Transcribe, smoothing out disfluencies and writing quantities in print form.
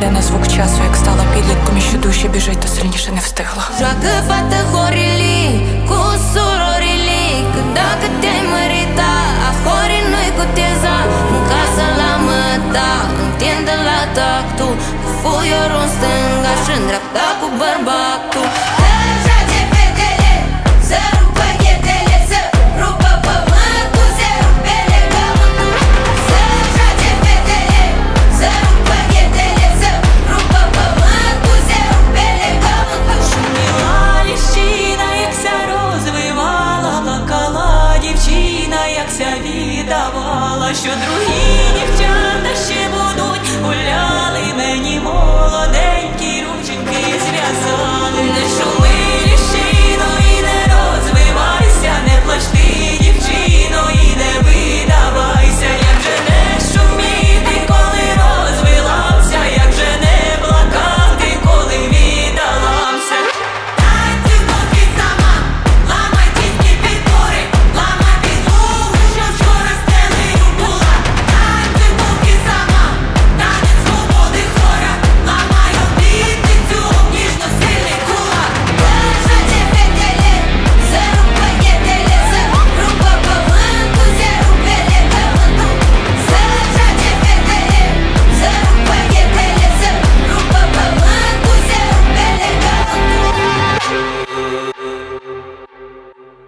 на звук часу, як стала підлітком і що душі біжить, то сильніше не встигла. Joacă fată horili cu surorii, că dacă te-ai mărita, ahorii nu-i cu teza. În casă la măta, întinde la tactul, cu fuiorul în stânga și în dreapta cu bărbatul.